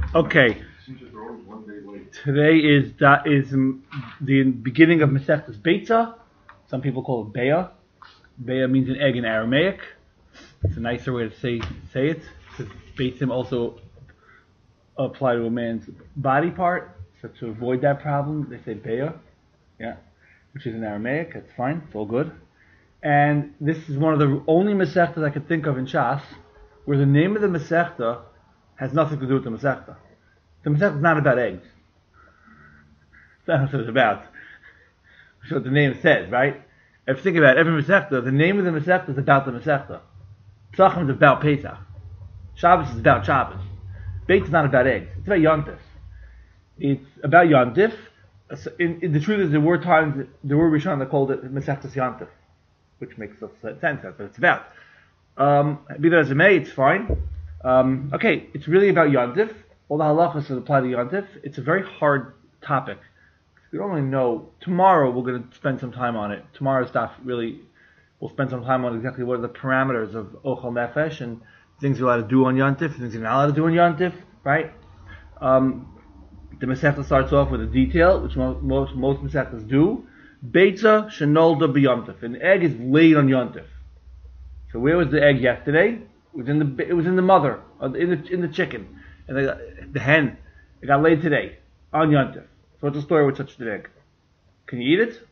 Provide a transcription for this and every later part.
Okay. Today is the beginning of Masechtas Beitza. Some people call it Beya. Beya means an egg in Aramaic. It's a nicer way to say it. Because Beitzim also apply to a man's body part. So to avoid that problem, they say Beya. Yeah. Which is in Aramaic. That's fine. It's all good. And this is one of the only Masechtas I could think of in Shas where the name of the Masechta has nothing to do with the Masechta. The Masechta is not about eggs. That's not what it's about. That's what the name says, right? If you think about every Masechta, the name of the Masechta is about the Masechta. Pesachim is about Pesach. Shabbos is about Shabbos. Beit is not about eggs. It's about Yontif. It's about Yontif. The truth is there were Rishon that called it Masechtas Yontif, which makes sense. That's what it's about. Be that as it may, it's fine. Okay, it's really about Yontif. All the halachas that apply to Yontif. It's a very hard topic. We don't really know. Tomorrow we're going to spend some time on it. Tomorrow's stuff really, we'll spend some time on exactly what are the parameters of Ochel Nefesh and things you're allowed to do on Yontif, things you're not allowed to do on Yontif, right? The Masechta starts off with a detail, which most Masechtas do. Beitza shenolda b'Yontif. An egg is laid on Yontif. So where was the egg yesterday? It was in the mother, in the chicken, and the hen. It got laid today on Yontif. So what's the story with such an egg? Can you eat it?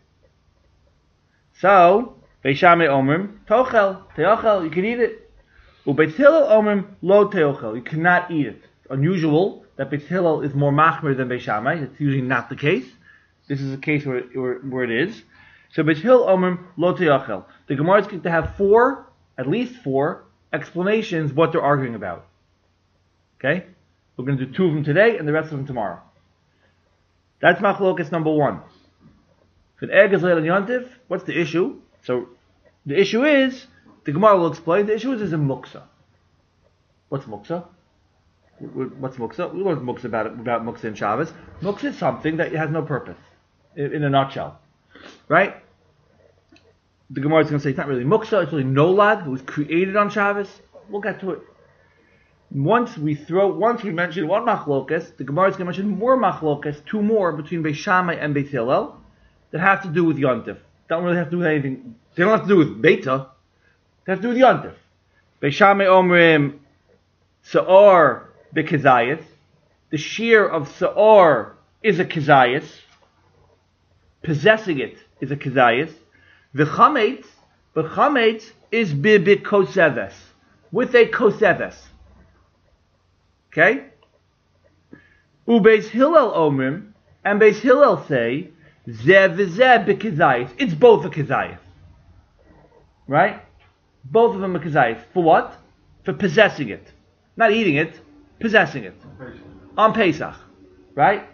So Beis Shammai omrim tochel teochel. You can eat it. Ubeis Hillel omrim lo teochel. You cannot eat it. It's unusual that Beis Hillel is more machmir than Beis Shammai. It's usually not the case. This is a case where it is. So Beis Hillel omrim lo teochel. The Gemara is going to have at least four explanations what they're arguing about. Okay? We're going to do two of them today and the rest of them tomorrow. That's machlokas number one. If an egg is laid on Yontif, what's the issue? So, the issue is, the Gemara will explain, the issue is a muksa. What's muksa? What's muksa? We learned muksa about muksa in Shabbos. Muksa is something that has no purpose, in a nutshell. Right? The Gemara is going to say it's not really muksa, it's really nolad. It was created on Shabbos. We'll get to it. Once we mention one machlokas, the Gemara is going to mention more machlokas, two more between Beis Shammai and Beis Hillel that have to do with Yontif. Don't really have to do with anything. They don't have to do with Beita. They have to do with Yontif. Beis Shammai omrim Sa'or b'kezayis. The shear of Sa'or is a kezayis. Possessing it is a kezayis. V'chametz is b'koseves. With a koseves. Okay? Ubeis Hillel omrim, and Beis Hillel say, zeh v'zeh b'kezayis. It's both a kezayis. Right? Both of them are kezayis. For what? For possessing it. Not eating it, possessing it. On Pesach. Right?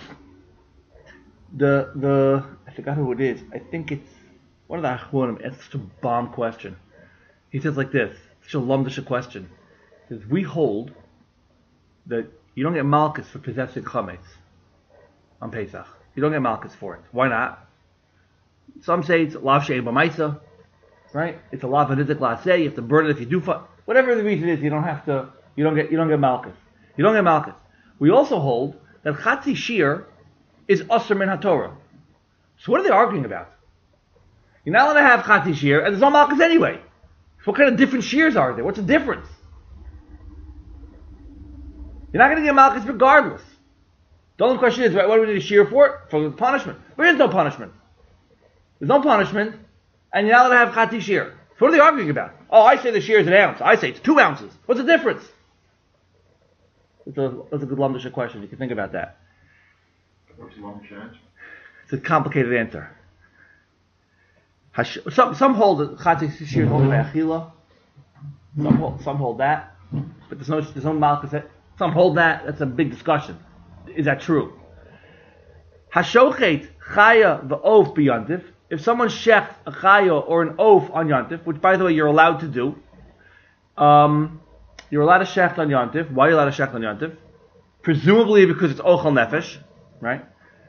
I forgot who it is. I think it's one of the Achronim. It's such a bomb question. He says like this. Such a lumdish question. He says, we hold that you don't get malchus for possessing chametz on Pesach. You don't get malchus for it. Why not? Some say it's lav she'en b'maisa, right? It's a lav v'nizik la'aseh. You have to burn it if you do. Whatever the reason is, you don't get malchus. You don't get malchus. We also hold that chatzi shir is asur min haTorah. So what are they arguing about? You're not allowed to have chatzi shir, and there's no malchus anyway. So what kind of different shears are there? What's the difference? You're not going to get malchus regardless. The only question is, right, what do we need a shear for? For the punishment. There is no punishment. There's no punishment, and you're not allowed to have chati shear. So what are they arguing about? Oh, I say the shear is an ounce. I say it's 2 ounces. What's the difference? That's a good lumdish question. You can think about that. It's a complicated answer. Some hold that chati shear is only by achila. Some hold that, but there's no malchus. Some hold that. That's a big discussion. Is that true? Hashochet chaya v'of b'yontif. If someone shechts a chaya or an oaf on yontif, which by the way you're allowed to do, you're allowed to shecht on yontif. Why are you allowed to shecht on yontif? Presumably because it's ochel nefesh, right?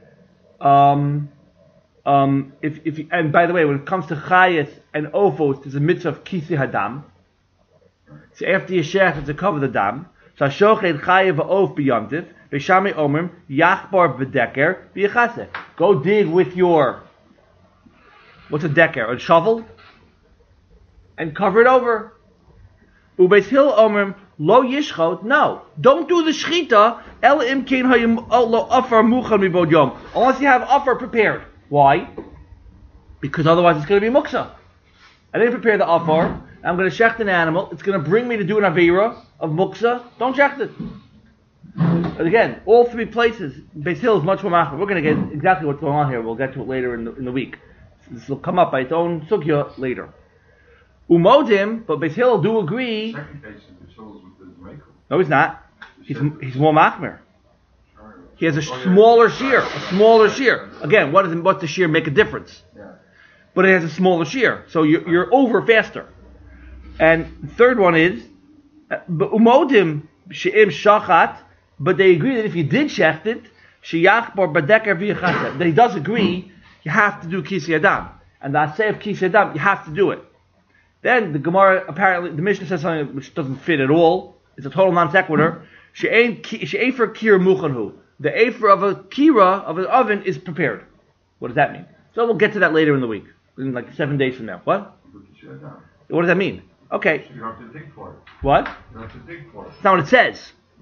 And by the way, when it comes to chayas and ofos, there's a mitzvah of kisi hadam. So after you shecht, it's to cover the dam. So Shochet Chayev Va'ov B'Yamtiv. Beis Shammai Omrim Yachbar V'Deker V'Yachaseh. Go dig with your, what's a deker? A shovel, and cover it over. Ubeis Hillel Omrim Lo Yishchot. No, don't do the shchita. El Imkein Hayim Lo Afar Muchan Mibod Yom. Unless you have afar prepared. Why? Because otherwise it's going to be muksa. I didn't prepare the afar. I'm going to shecht an animal. It's going to bring me to do an avera of muksa. Don't shecht it. And again, all three places, Beis Hillel is much more machmir. We're going to get exactly what's going on here. We'll get to it later in the week. This will come up by its own sugya later. Umodim, but Beis Hillel do agree. No, he's not. He's more machmir. He has a smaller shear. Again, what's the shear make a difference? But it has a smaller shear, so you're over faster. And third one is umodim she'im shachat. But they agree that if you did shecht it, sheyachbar badeker v'yachaseh. That he does agree you have to do kisei adam, and the asay of kisei adam you have to do it. Then the Gemara apparently the Mishnah says something which doesn't fit at all. It's a total non sequitur. She'efer kira muchanhu. The efer of a kira of an oven is prepared. What does that mean? So we'll get to that later in the week, in like 7 days from now. What? What does that mean? Okay. So you have to dig for it. What? You have to dig for it. That's not what it says.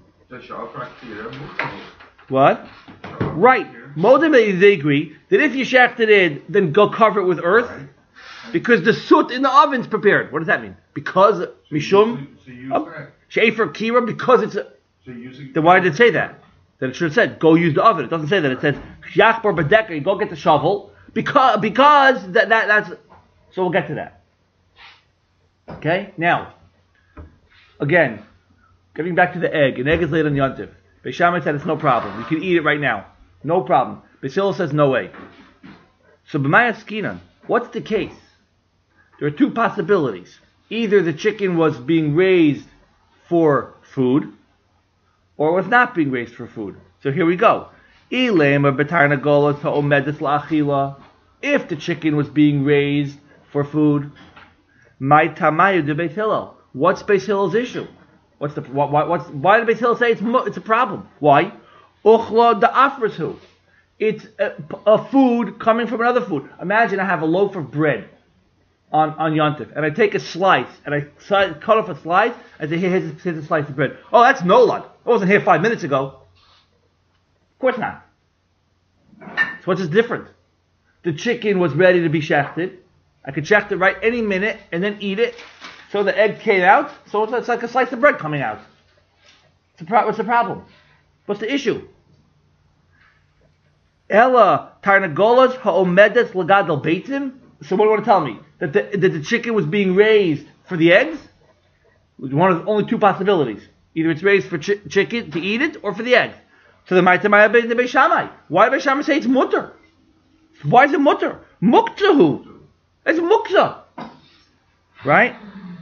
What? Right. Modim, they agree that if you shecht it in, then go cover it with earth, because the soot in the oven's prepared. What does that mean? Because mishum she'efer kira, because it's. Then why did it say that? Then it should have said go use the oven. It doesn't say that. It says yachbar b'deker. You go get the shovel because that's. So we'll get to that. Okay. Now, again. Getting back to the egg. An egg is laid on Yontif. Beis Shammai said it's no problem. You can eat it right now. No problem. Beis Hillel says no way. So b'maya skinan. What's the case? There are two possibilities. Either the chicken was being raised for food, or was not being raised for food. So here we go. If the chicken was being raised for food, my tamayu de Beis Hillel. What's Beis Hillel's issue? Why did Beis Hillel say it's a problem? Why? Uchla da afrasu. It's a food coming from another food. Imagine I have a loaf of bread on Yontif, and I take a slice, and I cut off a slice, and say, here's a slice of bread. Oh, that's nolad. It wasn't here 5 minutes ago. Of course not. So what's different? The chicken was ready to be shechted. I could shecht it right any minute, and then eat it. So the egg came out, so it's like a slice of bread coming out. What's the problem? What's the issue? Ella tarnagolas ha'omedes lagadol beitim. So what do you want to tell me? That the chicken was being raised for the eggs? One of only two possibilities. Either it's raised for chicken to eat it, or for the eggs. So the Maitamaya the Beis Shammai. Why did Beis Shammai say it's mutter? Why is it mutter? Muktahu. It's mukza. Right?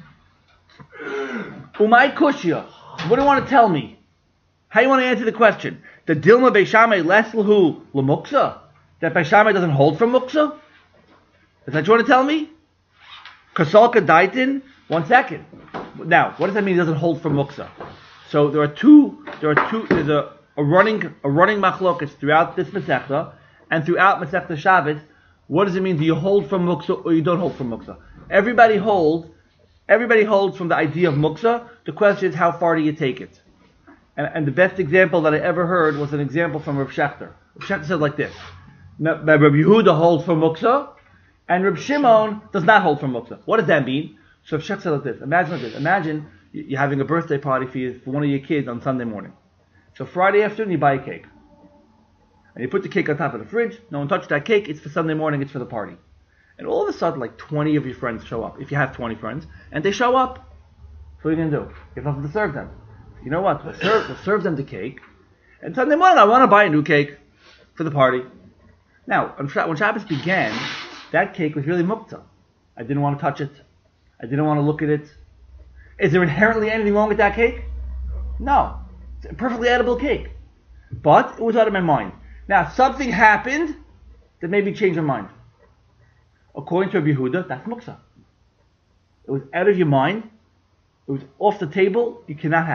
Umay kushya. What do you want to tell me? How do you want to answer the question? The Dilma Beis Shammai leslhu lemuksa? That Beis Shammai doesn't hold from muksa? Is that what you want to tell me? Kasalka daitin? 1 second. Now, what does that mean? It doesn't hold from muksa. So there's a running machlokas throughout this Masechta and throughout Masechta Shabbos. What does it mean? Do you hold from muksa or you don't hold from muksa? Everybody holds from the idea of muksa. The question is, how far do you take it? And the best example that I ever heard was an example from Rav Shechter. Rav Shechter said like this: Rabbi Yehuda holds from muksa, and Reb Shimon does not hold from muksa. What does that mean? So Rav Shechter said like this: Imagine you're having a birthday party for one of your kids on Sunday morning. So Friday afternoon you buy a cake, and you put the cake on top of the fridge. No one touched that cake. It's for Sunday morning. It's for the party. And all of a sudden, like 20 of your friends show up. If you have 20 friends, and they show up, so what are you going to do? You have nothing to serve them. You know what? We'll serve them the cake. And Sunday morning, I want to buy a new cake for the party. Now, when Shabbos began, that cake was really mukta. I didn't want to touch it. I didn't want to look at it. Is there inherently anything wrong with that cake? No. It's a perfectly edible cake. But it was out of my mind. Now, something happened that made me change my mind. According to Rabbi Yehuda, that's muksa. It was out of your mind. It was off the table. You cannot have it.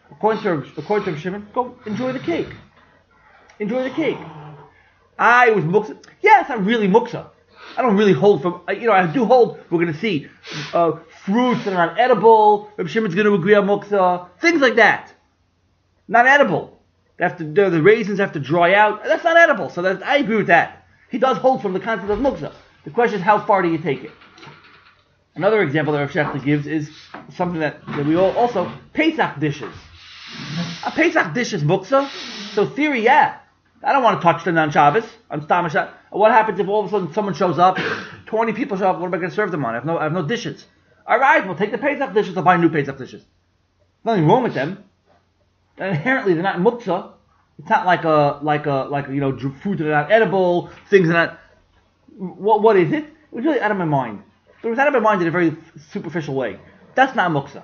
According to Shimon, go enjoy the cake. Enjoy the cake. I was muksa. Yeah, it's not really muksa. I don't really hold from, I do hold, we're going to see, fruits that are not edible. Reb Shimon's going to agree on muksa. Things like that. Not edible. The raisins have to dry out. That's not edible. So I agree with that. He does hold from the concept of muksa. The question is, how far do you take it? Another example that Rav Shechter gives is something that we all also, Pesach dishes. A Pesach dish is muksa. So theory, yeah. I don't want to touch them on Shabbos, on Stam Shabbos. What happens if all of a sudden someone shows up, 20 people show up, what am I going to serve them on? I have no dishes. Alright, we'll take the Pesach dishes, I'll buy new Pesach dishes. Nothing wrong with them. Inherently, they're not muksa. It's not like food that are not edible, things that are not... What is it? It was really out of my mind. But it was out of my mind in a very superficial way. That's not muksa.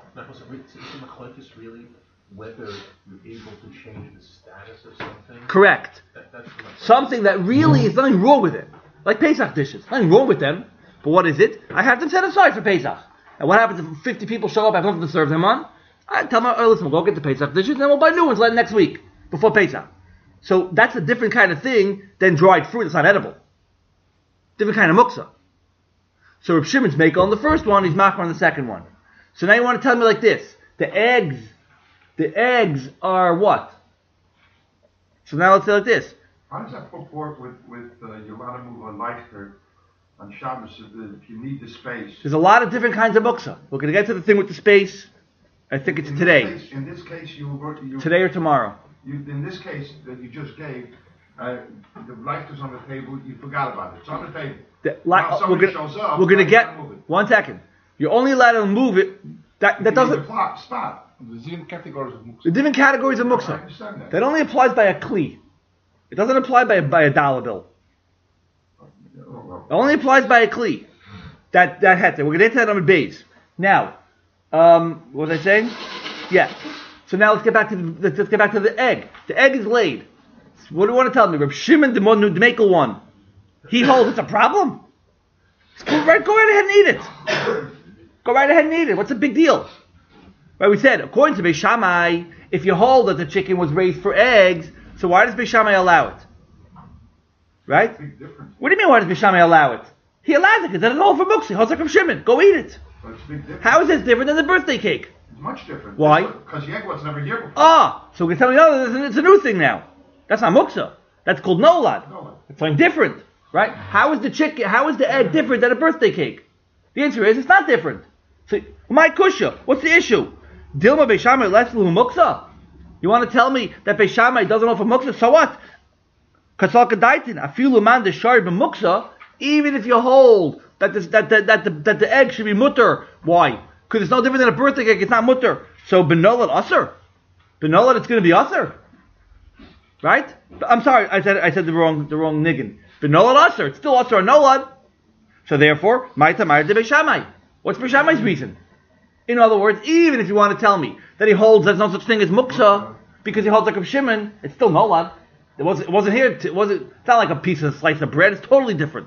Is really whether you're able to change the status of something? Correct. That's something that really is nothing wrong with it. Like Pesach dishes. Nothing wrong with them. But what is it? I have them set aside for Pesach. And what happens if 50 people show up, I have nothing to serve them on? I tell them, listen, we'll go get the Pesach dishes, and then we'll buy new ones next week, before Pesach. So that's a different kind of thing than dried fruit that's not edible. Different kind of muksa. So Reb Shimon's makel on the first one, he's machmir on the second one. So now you want to tell me like this. The eggs are what? So now let's say like this. How does that purport with you want to move a lighter on Shabbos if you need the space? There's a lot of different kinds of muksa. We're going to get to the thing with the space. I think it's today. In this case, today or tomorrow. In this case that you just gave, the lighters on the table, you forgot about it. It's on the table. Now somebody shows up. We're going to get 1 second. You're only allowed to move it. That doesn't. Stop. There's different categories of muksa. The different categories of I muksa. understand that. That only applies by a kli. It doesn't apply by a dollar bill. It only applies by a kli. That heter. We're going to get to that on the base. Now, what was I saying? Yeah. So now let's get back to the egg. The egg is laid. So what do you want to tell me? Reb Shimon the Mekel one. He holds it's a problem. Go right ahead and eat it. Go right ahead and eat it. What's the big deal? Right, we said, according to Beis Shammai, if you hold that the chicken was raised for eggs, so why does Beis Shammai allow it? Right? What do you mean, why does Beis Shammai allow it? He allows it because that's all for muksa. He holds like Reb Shimon. Go eat it. How is this different than the birthday cake? It's much different. Why? Because the egg was never here before. So we can tell me, no, it's a new thing now. That's not muksa. That's called nolad. It's something different. Right? How is the egg different than a birthday cake? The answer is, it's not different. So, my kusha, what's the issue? Dilma Beis Shammai lets lu muksa. You want to tell me that Beis Shammai doesn't offer muksa? So what? Kasal kadaitin afilu man deshar b'muksa. Even if you hold that the egg should be mutter, why? Because it's no different than a birthday cake. It's not mutter. So benolad aser. Benolad, it's going to be aser. Right? I'm sorry, I said the wrong niggin. Benolad aser. It's still aser or nolad. So therefore, ma'ita ma'ir de Beis Shammai. What's Beis Shammai's reason? In other words, even if you want to tell me that he holds there's no such thing as muksa because he holds like Reb Shimon, it's still nolad. It wasn't here. It's not like a piece of slice of bread. It's totally different.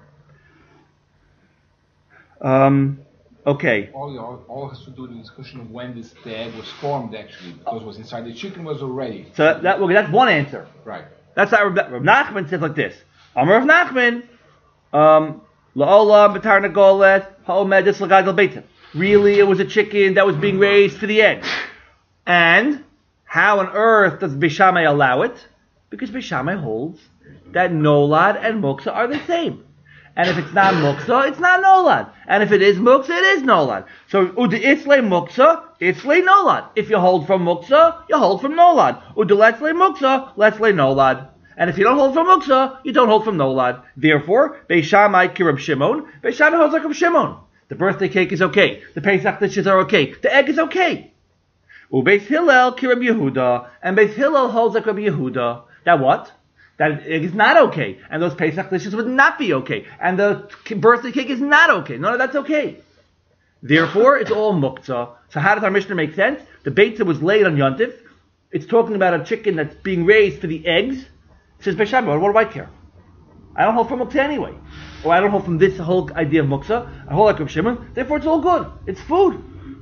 Okay. All has to do with the discussion of when the egg was formed actually, because it was inside the chicken was already. So that's one answer. Right. That's how Reb Nachman says like this. Amar Rav Nachman, la'olam b'tar nagolet ha'omedus l'gadol beitim. Really, it was a chicken that was being raised for the eggs. And how on earth does Beis Shammai allow it? Because Beis Shammai holds that nolad and muksa are the same. And if it's not muksa, it's not nolad. And if it is muksa, it is nolad. So, ude itzle muksa, itzle nolad. If you hold from muksa, you hold from nolad. Ude letzle muksa, letzle nolad. And if you don't hold from muksa, you don't hold from nolad. Therefore, Beis Shammai ki Reb Shimon, Beis Shammai holds like Reb Shimon. The birthday cake is okay. The Pesach dishes are okay. The egg is okay. Beis Hillel ki Reb Yehuda, and Beis Hillel holds like Reb Yehuda. That what? That egg is not okay, and those Pesach dishes would not be okay, and the birthday cake is not okay. No, that's okay. Therefore, it's all muktzah. So how does our Mishnah make sense? The Beitzah was laid on Yontif. It's talking about a chicken that's being raised for the eggs. It says Beis Shammai, what do I care? I don't hold from muktzah anyway. Or I don't hold from this whole idea of muktzah. I hold like Reb Shimon. Therefore, it's all good. It's food.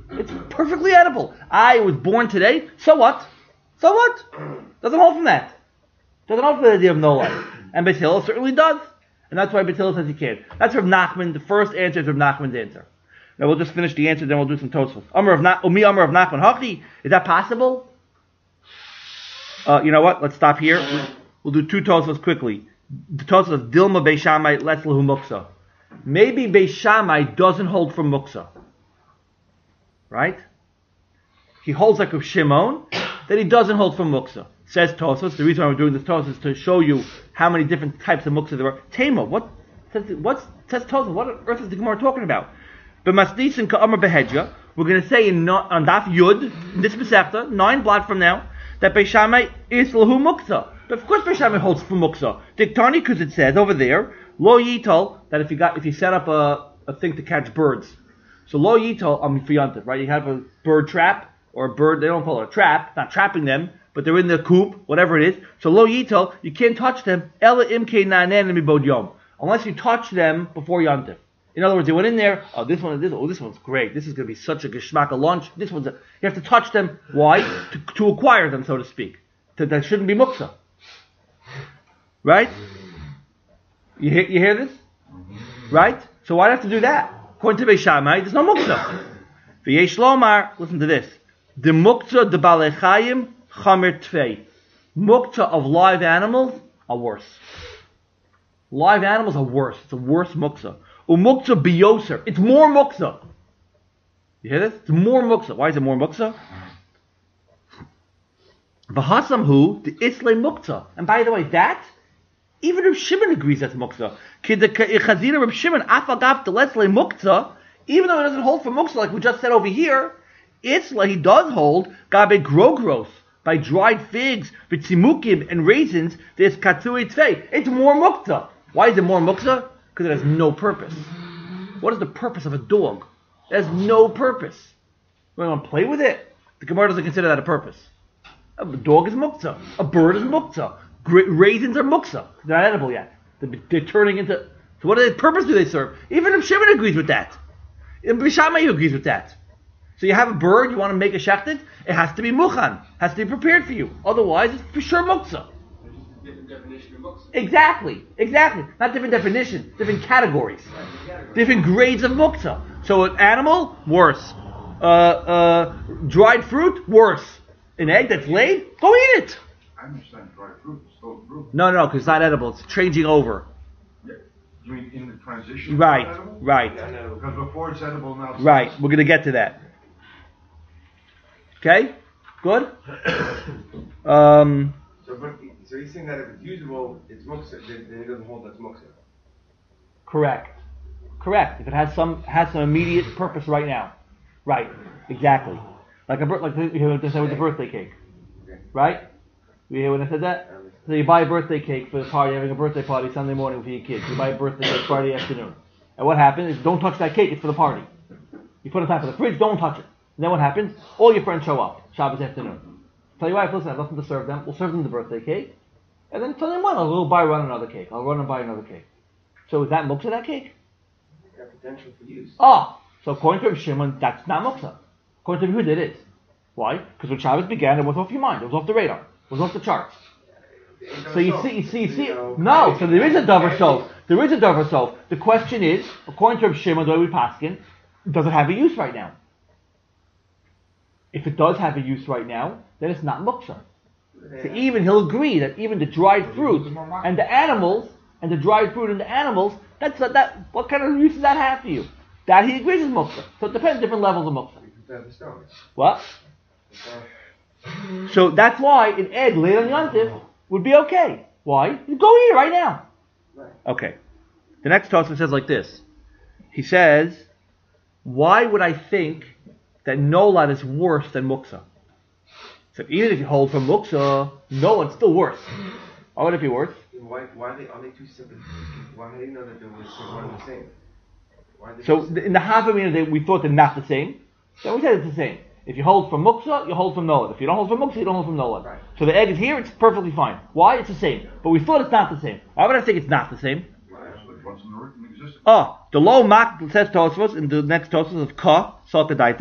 It's perfectly edible. I was born today. So what? So what? Doesn't hold from that. Doesn't hold from the idea of no life. And Beis Hillel certainly does. And that's why Beis Hillel says he can't. That's Rav Nachman. The first answer is Rav Nachman's answer. Now we'll just finish the answer, then we'll do some Tosfos. Amar of Nachman Hachi. Is that possible? You know what? Let's stop here. We'll do two Tosfos quickly. The Tosfos Dilma Beis Shammai Let's Lahu Muksa. Maybe Beis Shammai doesn't hold from Muksa. Right? He holds like Rav Shimon, that he doesn't hold from Muksa. Says Tosfos. The reason why we're doing this Tosfos is to show you how many different types of Muksa there are. Tema, what says Tosfos? What on earth is the Gemara talking about? But Masnisin Ka'amar Behedja, we're going to say on Daf Yud, in this Masechta, 9 blot from now, that Beis Shammai is Lahu Muksa. But of course Beis Shammai holds from Muksa. Diktani, because it says over there, Lo Yitol, that if you set up a thing to catch birds. So Lo Yitol, for Yontif, right? You have a bird trap, or a bird, they don't call it a trap, not trapping them, but they're in the coop, whatever it is. So Lo Yitol, you can't touch them, Ela Imke Nanen Mibod Yom, unless you touch them before Yontif. In other words, they went in there, this one's great, this is going to be such a geschmack lunch, you have to touch them, why? To acquire them, so to speak. That shouldn't be muksa. Right? You hear this? Right? So why do I have to do that? According to Beis Shammai, there's no muksa. V'yesh lomar, listen to this. The muksa de balei chayim chamer tvei. Muksa of live animals are worse. Live animals are worse. It's a worse muksa. Umuksa biyoser. It's more muksa. You hear this? It's more muksa. Why is it more muksa? V'hasamhu the isle muksa. And by the way, that even Reb Shimon agrees that's muksa. Chazira Reb Shimon afagav the lesle muksa. Even though it doesn't hold for muksa like we just said over here, it's like he does hold gabe grogros by dried figs, vitzimukim and raisins. There's katsui tvei. It's more muksa. Why is it more muksa? Because it has no purpose. What is the purpose of a dog? It has no purpose. We want to play with it. The Gemara doesn't consider that a purpose. A dog is muksa. A bird is muksa. Raisins are muksa. They're not edible yet. They're turning into... So what purpose do they serve? Even if Shimon agrees with that. Even Beis Shammai agrees with that. So you have a bird, you want to make a shechted, it has to be mukhan. Has to be prepared for you. Otherwise, it's for sure muksa. Different definition of muksa. Exactly. Not different definitions, different categories. Different grades of muksa. So an animal, worse. Dried fruit, worse. An egg that's laid, go eat it. I understand dried fruit, still fruit. No, because it's not edible. It's changing over. Yeah. You mean in the transition? Right. Yeah, because before it's edible, now it's Right. We're going to get to that. Okay? Good? So he's saying that if it's usable, it's muksa, then he doesn't hold that's muksa. Correct. If it has some immediate purpose right now. Right. Exactly. Like you hear what they said with the birthday cake. Okay. Right? You hear when I said that? So you buy a birthday cake for the party, having a birthday party Sunday morning for your kids. You buy a birthday cake Friday afternoon. And what happens is, don't touch that cake, it's for the party. You put it on top of the fridge, don't touch it. And then what happens? All your friends show up, Shabbos afternoon. Tell your wife, listen, I have nothing to serve them. We'll serve them the birthday cake. And then tell them, well, I'll run another cake. I'll run and buy another cake. So is that muksa, that cake? Got potential for use. So according to Reb Shimon, that's not muksa. According to Yehuda, it is. Why? Because when Shabbos began, it was off your mind. It was off the radar. It was off the charts. So you see. No, so there is a davar sof. There is a davar sof. The question is, according to Reb Shimon, the way we paskin, does it have a use right now? If it does have a use right now, then it's not muksa. So even he'll agree that even the dried fruit and the animals, and the dried fruit and the animals, what kind of use does that have for you? That he agrees is muksa. So it depends on different levels of muksa. What? So that's why an egg laid on Yontif would be okay. Why? You go eat it right now. Okay. The next Tosfos says like this. He says, why would I think that Nolad is worse than Muksa? So even if you hold from Muksa, Nolad's still worse. Why would it be worse? Why are they two separate? Why do you know that they're one and the same? So in the Havamina, we thought they're not the same. Then we said it's the same. If you hold from Muksa, you hold from Nolad. If you don't hold from Muksa, you don't hold from Nolad. Right. So the egg is here, it's perfectly fine. Why? It's the same. But we thought it's not the same. Why would I think it's not the same? What's in the written existence? The low mak says Tosfos in the next Tosfos of Ka, Salka Daitin,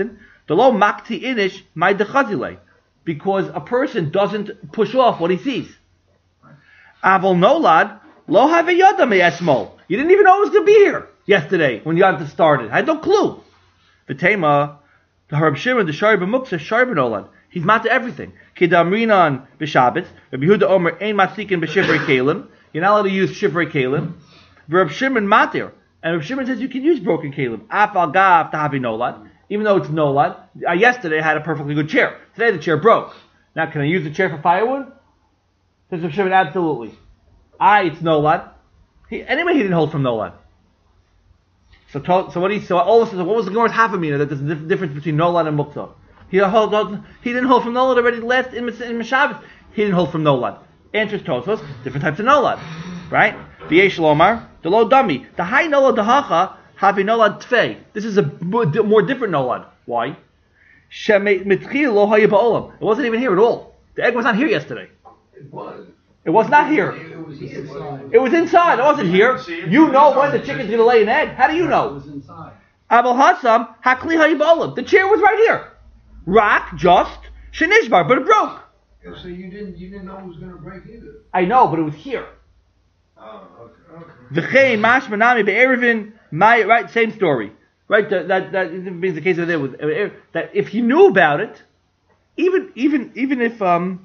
The lo makti inish my dechazile, because a person doesn't push off what he sees. Avol nolad lo have yada me'esmol. You didn't even know it was going to be here yesterday when Yontif started. I had no clue. The tema, the Reb Shimon, the Shari b'muksa, Shari b'nolad. He's mata everything. Kidamrinan b'Shabbos. Rabbi Yehuda Omer ein masikin b'shivrei kelim. You're not allowed to use shivrei kelim. Reb Shimon matir. And Reb Shimon says you can use broken kelim. Af al gav tahavi nolad. Even though it's nolad. Yesterday I had a perfectly good chair. Today the chair broke. Now can I use the chair for firewood? Says Reb Shimon, absolutely. It's nolad. Anyway, he didn't hold from nolad. So what all of a sudden, what was the Gemara's hafamina that there's a difference between nolad and muktzah? He didn't hold from nolad already last in Meshabbos. He didn't hold from nolad. Answers Tosfos, different types of nolad, right? V'yesh lomar, the lo dami, the high nolad dahacha havi nolad tfei. This is a more different nolad. Why? Shemitchil lo haya ba'olam. It wasn't even here at all. The egg was not here yesterday. It was not here. It was inside. It wasn't here. You know when the chicken's going to lay an egg. How do you know? It was inside. Abel Hassam, Hakli Hayibolim. The chair was right here. Rock, just, Shenishbar, but it broke. So you didn't know it was going to break either. I know, but it was here. Oh, okay. V'chein mashmanami be'erevin, right, same story. Right, that means the case of there was that if you knew about it, even if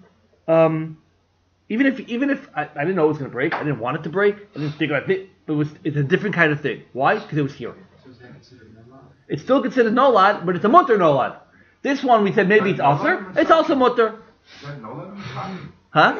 I didn't know it was going to break, I didn't want it to break, I didn't think about it, but it's a different kind of thing. Why? Because it was here. It's still considered nolad, but it's a mutter nolad. This one we said maybe it's aser. It's also mutter. Huh?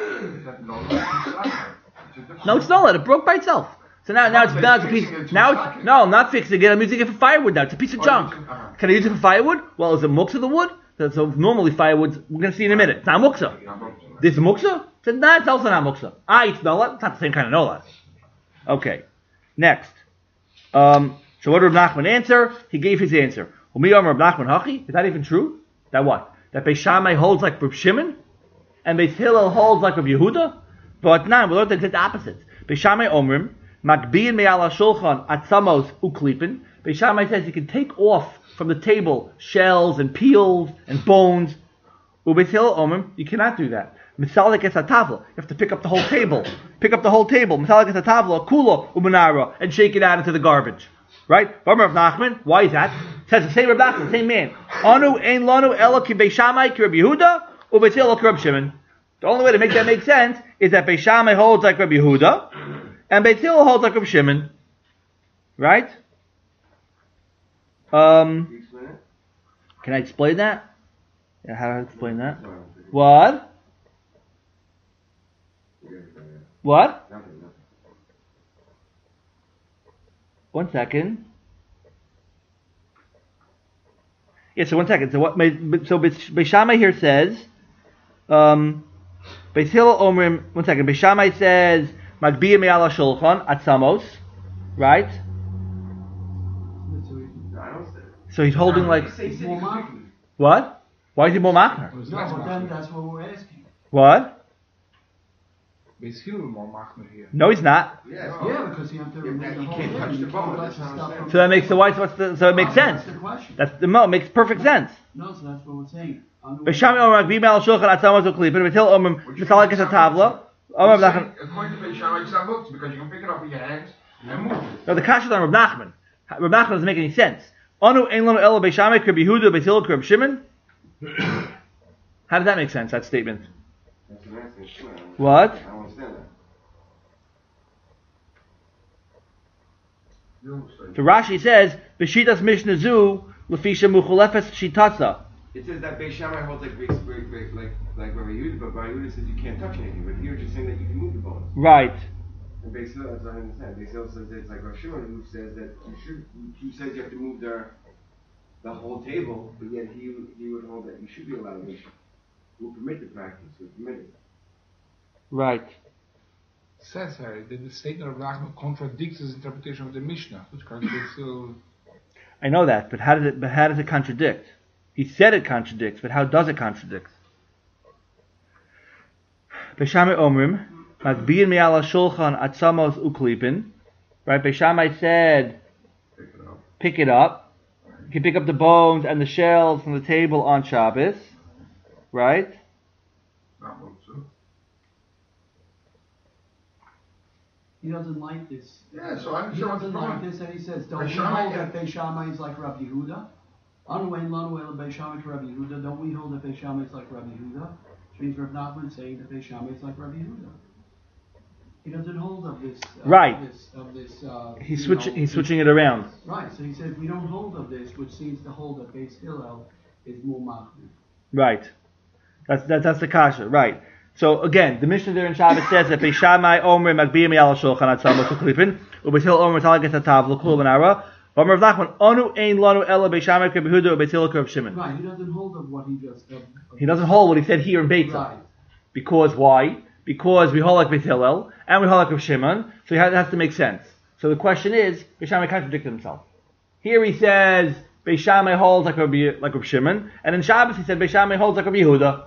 No, it's nolad. It broke by itself. So now it's a piece. No, I'm not fixing it. I'm using it for firewood now. It's a piece of junk. Can I use it for firewood? Well, is it muksa the wood? So normally firewood, we're going to see in a minute. It's not muksa. This is muksa? Said, nah, it's also not muksa. It's nolad. It's not the same kind of nolad. Okay. Next. So what did Reb Nachman answer? He gave his answer. Reb Nachman Hachi? Is that even true? That what? That Beis Shammai holds like Reb Shimon? And Beis Hillel holds like Reb Yehuda? But now, we learned the exact opposites. Beis Shammai Omrim, Makbiyin me'al ha'shulchan atzamos uklipin. Beis Shammai says you can take off from the table shells and peels and bones. Ubeis Hillel Omrim, you cannot do that. Misalik es hatavla. You have to pick up the whole table. Misalik es hatavla, kulo ubenara, and shake it out into the garbage. Right? Reb Nachman. Why is that? It says the same Reb Nachman, same man. Anu ein lanu ela ki Beis Shammai ki Reb Yehuda, ubeis Hillel ki Reb Shimon. The only way to make that make sense is that Beis Shammai holds like Reb Yehuda, and Beis Hillel holds like Reb Shimon. Right? Can I explain that? Yeah, how do I explain that? What? What? One second. Yeah, so 1 second. So what? So Beis Shammai here says, Beis Hillel Omrim. 1 second. Beis Shammai says, Magbiyim me'al ha'shulchan atzamos, right? So he's holding like what? Why is he more machmer? No, but then that's what we're asking. What? Beis Hillel more machmer here. No, he's not. Yeah, because you have to remove the whole can't touch thing. the You bone, can't touch that's what I'm stuff saying. from- So that makes so it makes sense. That's the question. That's it makes perfect sense. No, so that's what we're saying. Beis Shammai Omrim Magbiyim me'al ha'shulchan atzamos uklipin. Beis Hillel Omrim Misalik es hatavla. According to Beis Shammai, it's not muktzah because you can pick it up with your hands and move it. No, the kasha is on Reb Nachman. Reb Nachman doesn't make any sense. Anu ein lanu ela Beis Shammai ki Reb Yehuda, Beis Hillel ki Reb Shimon. How does that make sense? That statement. That's an answer. What? I don't understand that. So Rashi says, "B'shitas Mishnah Zu lefisha muchalefes shitasa." It says that Beis Shammai holds like Rabbi Yehuda, but Rabbi Yehuda says you can't touch anything. But here, just saying that you can move the bones. Right. And Beis Hillel, that's what I understand. Beis Hillel says that it's like Rosh Shimon who says that who says you have to move the whole table, but yet he would hold that you should be allowed to. Will permit the practice. Will permit it. Right. Says Harry that the statement of Nachman contradicts his interpretation of the Mishnah, which contradicts. I know that, but how does it contradict? He said it contradicts, but how does it contradict? Beis Shammai Omrim, Magbiyin me'al ha'shulchan atzamos uklipin. Right? Beis Shammai said, pick it up. can pick up the bones and the shells from the table on Shabbos, right? Not muktzah. He doesn't like this. Yeah, so I'm He sure doesn't like this, and he says, don't we Beis Shammai, hold yeah. that Beis Shammai is like Rabbi Yehuda? Anuein lanu el Beis Shammai to Rabbi Yehuda. Don't we hold that Beis Shammai is like Rabbi Yehuda? Which means Rav Nachman saying that Beis Shammai is like Rabbi Yehuda. He doesn't hold of this. Right. Of this. He's switching it around. Right. So he says we don't hold of this, which seems to hold that Beis Hillel is more machmir. Right. That's the kasha. Right. So again, the Mishnah there in Shabbos says that Beis Shammai Omer Magbiyim Yal Shulchan Atzam Klipin Ubeis Hillel Omer Talaget Hatav L'Kul Benara. Omer Rav Nachman Anu Ein Lanu Ela Beis Shammai K'Rabbi Yehuda Ubeis Hillel K'Rabbi Shimon. Right. He doesn't hold of what he just. He doesn't hold what he said here in Beitza. Right. Because why? Because we hold like Beis Hillel and we hold like Rav Shimon, so it has to make sense. So the question is, Beis Shammai contradicted himself. Here he says Beis Shammai holds like Rav Shimon, and in Shabbos he said Beis Shammai holds like Rabbi Yehuda.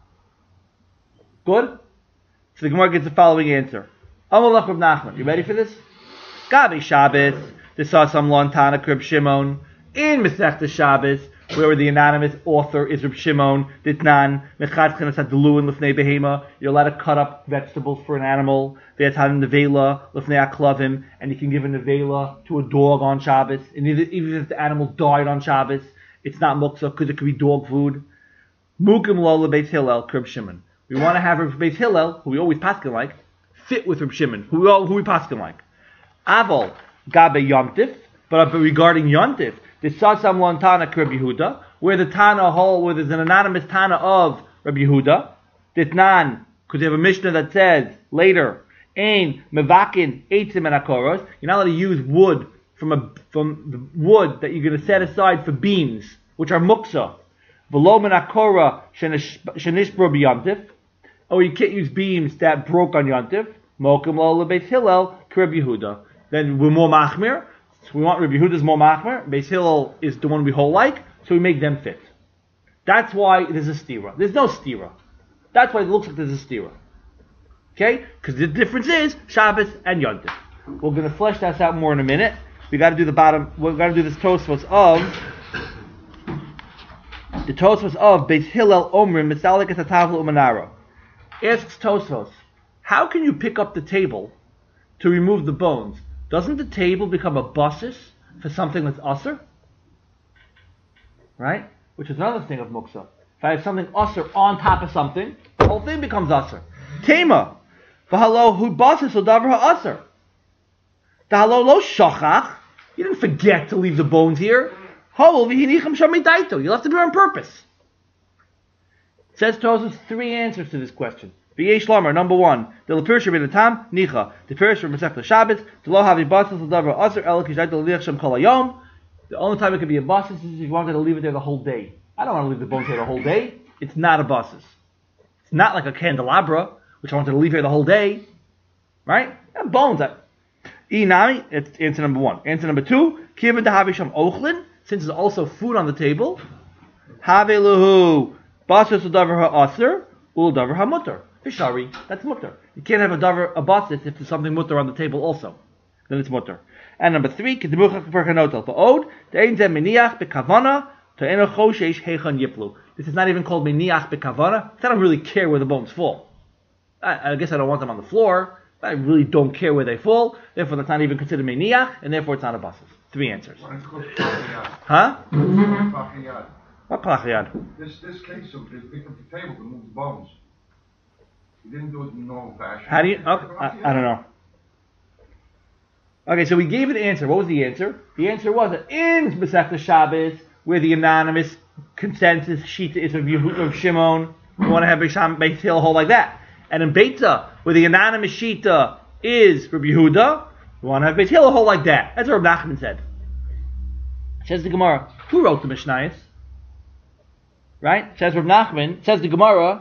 Good? So the Gemara gets the following answer. Amalach Rav Nachman. You ready for this? Gabi Shabbos, the Sasam Lon Tana Rav Shimon, in Masechta Shabbos, where the anonymous author is Rav Shimon, Ditnan, Mechatz Chenas Hadluin Lefnei Behema, you're allowed to cut up vegetables for an animal, Ve'atan Nevela, Lefnei Aklavim, and you can give a Nevela to a dog on Shabbos, and even if the animal died on Shabbos, it's not muktzah because it could be dog food. Mukim Lola Beis Hillel, Rav Shimon. We want to have Rav Beis Hillel, who we always paskin like, fit with Rav Shimon, who we paskin like. Aval, Gabe Yontif, but regarding Yontif, the Sasam Lon Tana Rabbi Yehuda, where the Tana where there's an anonymous Tana of Rabbi Yehuda, Ditnan, because you have a Mishnah that says later, Ein Mevakin Eitzim and Akoros, you're not allowed to use wood from the wood that you're going to set aside for beams, which are muksa. V'lo min Akora shenishbro b'Yontif, or you can't use beams that broke on Yontif. Mokum lo leBeis Hillel k'Rabbi Yehuda. Then we're more machmir. So we want Rabbi Yehuda's more machmer. Beis Hillel is the one we hold like, so we make them fit. That's why there's a stira. There's no stira. That's why it looks like there's a stira. Okay? Because the difference is Shabbos and Yontif. We're going to flesh that out more in a minute. We got to do the bottom. We've got to do this Tosfos of the Tosfos of Beis Hillel Omrim Misalik et Hatavlu Umanara. Asks Tosfos, how can you pick up the table to remove the bones? Doesn't the table become a basis for something that's usher? Right? Which is another thing of muksa. If I have something usher on top of something, the whole thing becomes usher. Tema. V'halo hu basis u'davar ha'usher. D'halo lo shachach. You didn't forget to leave the bones here. Ho v'hinicham shamidaito. You left it here on purpose. It says to us three answers to this question. V'yesh lamar, number one, the lepirshim in the tam, nicha, the pirshim Masechta Shabbos, the lo havi basis l'davar aser el kishayt l'lichsham kol hayom. The only time it could be a basis is if you wanted to leave it there the whole day. I don't want to leave the bones here the whole day. It's not a basis. It's not like a candelabra, which I wanted to leave here the whole day. Right? And bones. Inami, it's answer number one. Answer number two, kivin to havisham ochlin, since there's also food on the table. Have luhu basis l'davar ha'aser, ul davar ha'mutter. Fishari, that's mutter. You can't have a basis if there's something mutter on the table also. Then it's mutter. And number three, k'demuchach v'chanotel v'od, de'ein zeh miniach b'kavana, te'eno choshesh heichan yiplu. This is not even called miniach b'kavana. I don't really care where the bones fall. I guess I don't want them on the floor. I really don't care where they fall. Therefore, that's not even considered miniach, and therefore it's not a basis. Three answers. Huh? What klachiyad? This case of they pick up the table to move the bones. He didn't do it in normal fashion. How do you? I don't know. Okay, so we gave an answer. What was the answer? The answer was that in Masechta Shabbos, where the anonymous consensus shita is of Shimon, we want to have Beis Hillel hold like that. And in Beitza, where the anonymous shita is Rabbi Yehuda, we want to have Beis Hillel hold like that. That's what Rav Nachman said. Says the Gemara, who wrote the Mishnayos? Right? Says Rav Nachman, says the Gemara,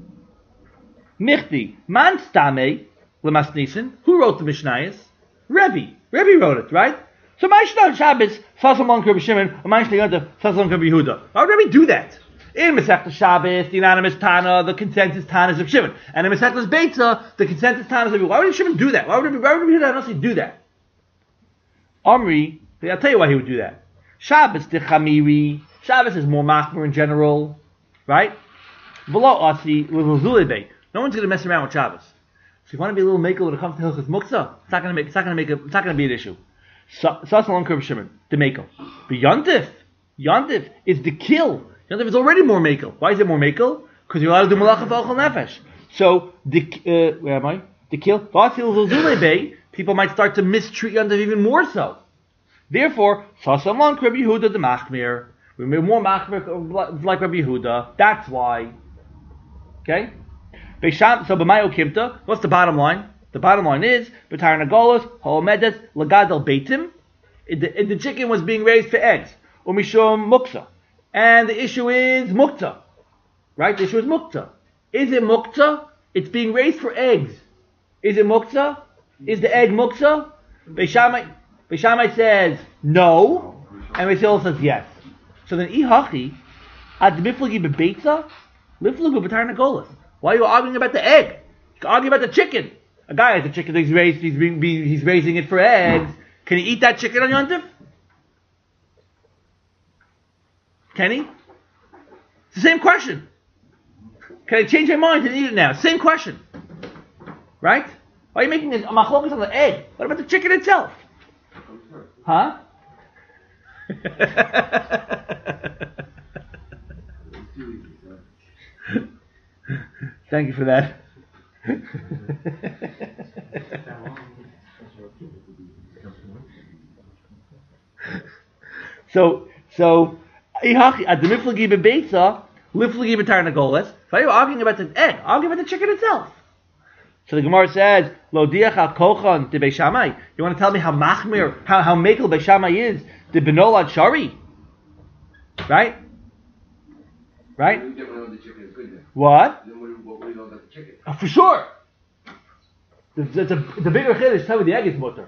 Michti, man stame lemasnisin. Who wrote the Mishnayos? Rebbe wrote it, right? So Ma'aseh Shabbos Sasam Lon Rabbi Shimon, Ma'aseh Yontif Sasam Rabbi Yehuda. Why would Rebbe do that? In Masechta Shabbos, the anonymous Tana, the consensus Tana is of Shimon, and in Masechta Beitza, the consensus Tana is of Yehuda. Why would Shimon do that? Why would Rebbe Yehuda honestly do that? Omri, I'll tell you why he would do that. Shabbos the chamiri. Shabbos is more machmir in general, right? Below asi l'zulebe. No one's going to mess around with Shabbos. So if you want to be a little makel when it comes to Hilchos Muktzah, it's not going to be an issue. Sasalon Kurv Shimon, the makel. But Yontif is the kill. Yontif is already more makel. Why is it more makel? Because you're allowed to do malacha v'ochel nefesh. So where am I? The kill. People might start to mistreat Yontif even more so. Therefore, Sasalon Kurv Yehuda the machmir. We made more machmir like Rabbi Yehuda. That's why. Okay. So b'mayo kimta. What's the bottom line? The bottom line is b'tar nagolos ha'omedes lagadol beitim. The chicken was being raised for eggs. Umishum muktzah. And the issue is muktzah. Right? The issue is muktzah. Is it muktzah? It's being raised for eggs. Is it muktzah? Is the egg muktzah? Beishamai says no, and Rishil says yes. So then ihachi ad miflagi bebeitza liflagu b'tar nagolos. Why are you arguing about the egg? You can argue about the chicken. A guy has a chicken that he's raising it for eggs. Can he eat that chicken on Yontif? Can he? It's the same question. Can I change my mind and eat it now? Same question. Right? Why are you making a machlokas on the egg? What about the chicken itself? Huh? Thank you for that. So at the miflagi bebeitza, liflagi b'tar nagoles. So you're arguing about the egg, arguing about the chicken itself. So the Gemara says, Lo diach al kochan de Beishamai. You want to tell me how machmir, how mekel Beishamai is the benolad shari? Right? Right? What? For sure. The bigger chiddush. Tell me the egg is mutter.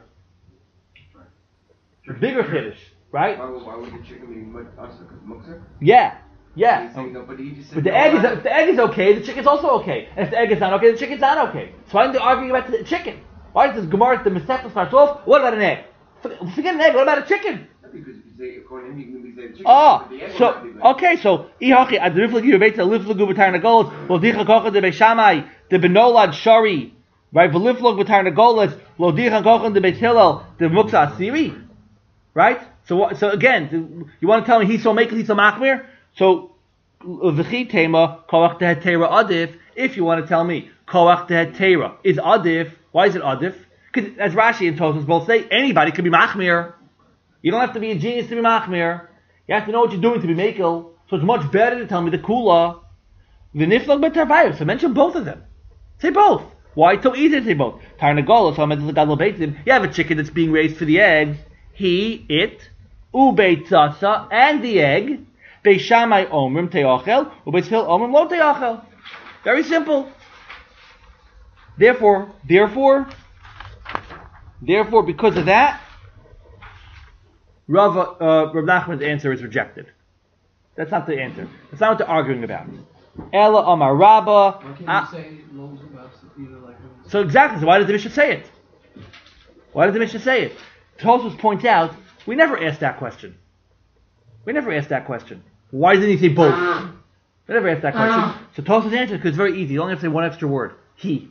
The bigger chiddush, right? Why would the chicken be muktzah? Yeah. But the egg is okay. The chicken's also okay. And if the egg is not okay, the chicken's not okay. So why are they arguing about the chicken? Why does this Gemara the Masechta starts off? What about an egg? Forget an egg. What about a chicken? Because according to him, you can say chicken. So ihachi ad riflagi bebeitza liflagu b'tar nagolos lo dicha kochan de Beishamai de benolad shari, right? V'liflag b'tar nagolos lo dicha kochan de Beis Hillel de muktzah asiri, right? So again, you want to tell me he's so makel, he's so machmir? So v'chi tema koach tehet teira adif. If you want to tell me koach tehet teira is adif, why is it adif? Because as Rashi and Tosfos both say, anybody can be machmir. You don't have to be a genius to be machmir. You have to know what you're doing to be makel. So it's much better to tell me the kula. V'niflag b'tarvayim. So mention both of them. Say both. Why it's so easy to say both? Tarnagolos, you have a chicken that's being raised for the eggs. It, ubeitzasa, and the egg. Beishamai omrim te'achel, ubeis Hillel omrim lo te'achel. Very simple. Therefore, because of that, Rav Nachman's answer is rejected. That's not the answer. That's not what they're arguing about. Ella Amar Rabba. So exactly. So why did the Mishnah say it? Tosfos points out we never asked that question. Why didn't he say both? We never asked that question. So Tosfos answered because it's very easy. You only have to say one extra word. It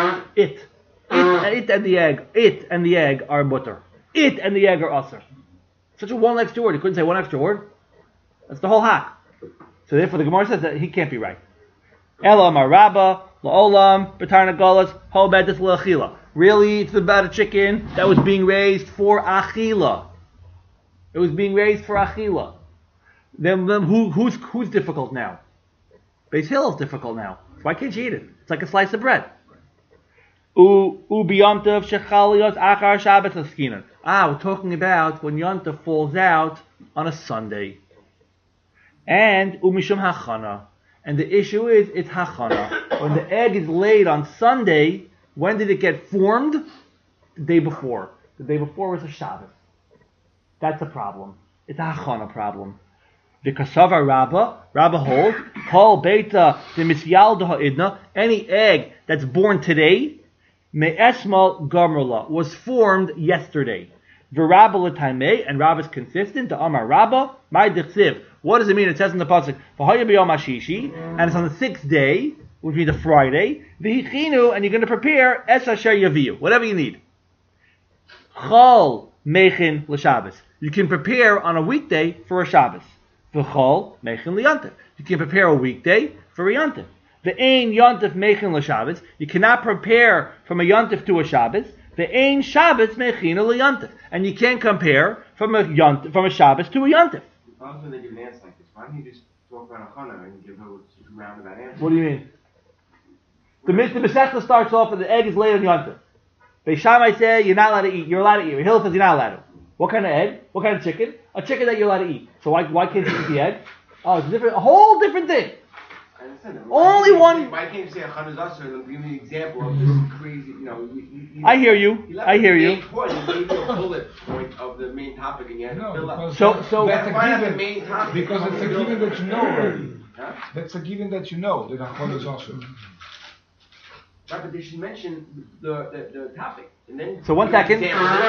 and the egg are mutter. It and the egg are usher. Such a one extra word. He couldn't say one extra word. That's the whole hack. So therefore the Gemara says that he can't be right. Ela maraba la'olam b'tar nagolos ho bedis l'achila. Really, it's about a chicken that was being raised for achila. It was being raised for achila. Then who's difficult now? Beis Hillel is difficult now. Why can't you eat it? It's like a slice of bread. Ubiyamtav shechaliyos achar Shabbos askinan. We're talking about when Yontav falls out on a Sunday. And umishum hachana. And the issue is, it's hachana. When the egg is laid on Sunday, when did it get formed? The day before. The day before was a Shabbos. That's a problem. It's a hachana problem. The kasava Rabba holds, kol beta the misyalda ha'idna, any egg that's born today, me'esmal gamerla, was formed yesterday. V'Rabba l'taimei, and Rabba is consistent. The Amar Rabba, my dichsiv. What does it mean? It says in the pasuk, V'haya b'yom hashishi, and it's on the 6th day, which means a Friday. V'hichinu, and you're going to prepare es asher yaviu, whatever you need. Chol mechin l'Shabbos. You can prepare on a weekday for a Shabbos. V'chol mechin l'yantif. You can prepare a weekday for a yantif. Ve'ein yantif mechin l'Shabbos. You cannot prepare from a yantif to a Shabbos. Ve'ein Shabbos mechin l'yantif. And you can't compare from a Shabbos to a yantif. Also, when they give an answer like this, why don't you just talk about a chana and give her a roundabout answer? What do you mean? The Masechta starts off with the egg is laid on yantif. Beis Shammai say you're not allowed to eat. You're allowed to eat. Hill says you're not allowed to. What kind of egg? What kind of chicken? A chicken that you're allowed to eat. So why can't you eat the egg? Oh, it's a whole different thing. I understand that. Only one. Why can't you say a chanazasa and give me an example of this crazy, I hear you. I hear you. He gave you a bullet point of the main topic and you had to fill up. So that's a given. Main topic Because it's a given that you know already. Huh? That's a given that you know. That Achon is also. Right, but they should mention the topic. And then so 1 second.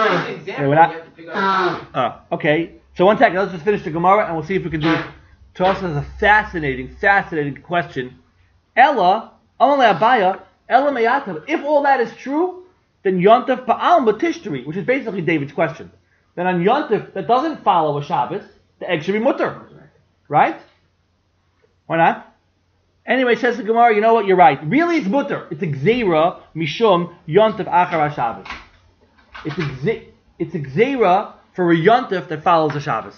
Okay. So 1 second. Let's just finish the Gemara and we'll see if we can do it. Tosfos has a fascinating question. Ella, Amalei Abaya, Ella Meyatav. If all that is true, then Yontif Pa'al Matishtari, which is basically David's question. Then on Yontif that doesn't follow a Shabbos, the egg should be mutter. Right? Why not? Anyway, says the Gemara, you know what, you're right. Really it's mutter. It's a Gzeira Mishum Yontif Achar HaShabbos. It's a Gzeira for a Yontif that follows a Shabbos.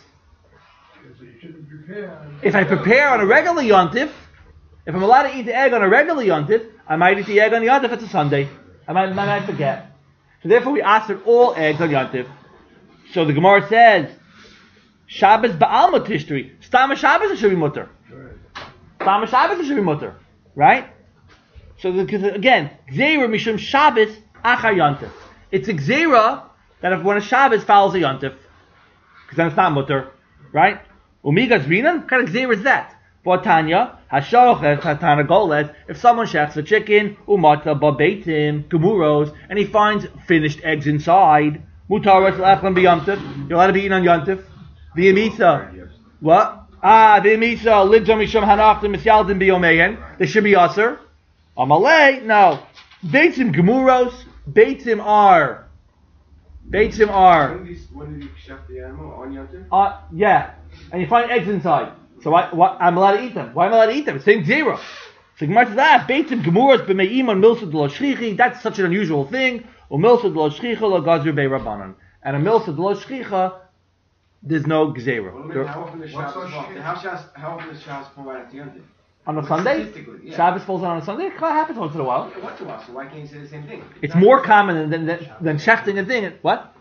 If I prepare on a regular yontif, if I'm allowed to eat the egg on a regular yontif, I might eat the egg on the yontif. It's a Sunday. I might forget. So therefore, we asked all eggs on yontif. So the Gemara says, Shabbos ba'al matishtri. Stam Shabbos it should be mutter. Stam Shabbos it should be mutter, right? So again, gzeira mishum Shabbos achar yontif. It's a gzeira that if when a Shabbos follows a yontif, because then it's not mutter, right? Umigas Rinan? What kind of gzeira is that? Tanya, Hashoch, Tana Goles, if someone shechs a chicken, Umata Babaitim, Gemuros, and he finds finished eggs inside, Mutaras Lachlan B'Yontif, you're allowed to be eaten on Yontif. V'yamisa. What? V'yamisa, Lidjam Misham Hanachtim, Misyaldim B'yomeyen, they should be Aser. Amalei, no. Beitim Gemuros, Beitim are. When did you chef the animal on Yontif? Yeah. And you find eggs inside. So I'm allowed to eat them. Why am I allowed to eat them? It's saying zero. So Gemara says, Beitim Gemuros b'me'im milsa d'lo shchichi. That's such an unusual thing. Or milsa d'lo shchicha lo gazru bei rabbanan. And a milsa d'lo shchicha, there's no gzeira. How often does Shabbos fall out at the Yontif? On a Sunday? Yeah. Shabbos falls out on a Sunday? It happens once in a while. Yeah, once in a while, so why can't you say the same thing? It's more common than shechting a thing. What?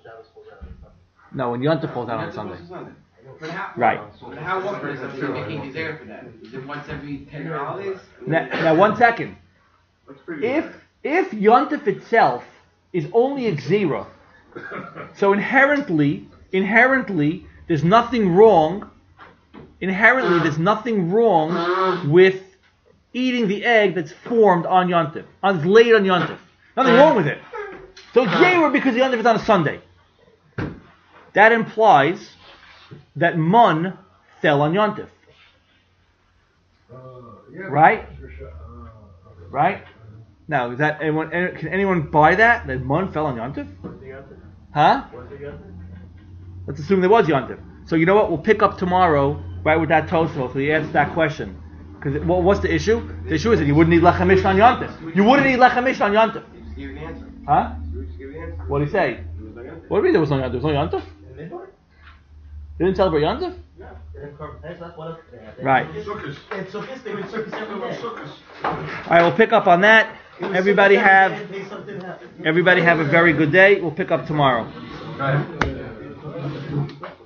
No, when Yontif falls out on a Sunday. Right. But how often is it making gzeira for that? Is it once every 10 holidays? Now 1 second. If Yontif itself is only a gzeira, so inherently, there's nothing wrong. Inherently, there's nothing wrong with eating the egg that's formed on Yontif, it's laid on Yontif. Nothing wrong with it. So it's gzeira because the Yontif is on a Sunday. That implies that Mun fell on Yontif. Right? Right? Now, is that anyone? Can anyone buy that Mun fell on Yontif? Huh? Let's assume there was Yontif. So you know what? We'll pick up tomorrow, right, with that Tosfos. So he answers that question. Because what's the issue? The issue is that you wouldn't eat lechem mishna on Yontif. You wouldn't eat lechem mishna on Yontif. You just gave the answer. Huh? You just gave the answer. What did he say? There was no Yontif. What do you mean there was no Yontif? There was no Yontif? They didn't celebrate Yontif? Right. Alright, we'll pick up on that. Everybody have a very good day. We'll pick up tomorrow.